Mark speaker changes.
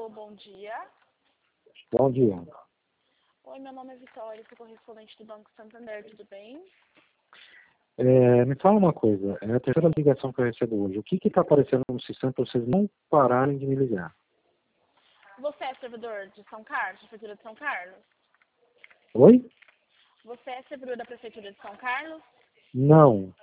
Speaker 1: Alô, bom dia.
Speaker 2: Bom dia.
Speaker 1: Oi, meu nome é Vitória, sou correspondente do Banco Santander, tudo bem?
Speaker 2: Me fala uma coisa, é a terceira ligação que eu recebo hoje. O que está aparecendo no sistema para vocês não pararem de me ligar?
Speaker 1: Você é servidor de São Carlos, Prefeitura de São Carlos?
Speaker 2: Oi?
Speaker 1: Você é servidor da Prefeitura de São Carlos?
Speaker 2: Não.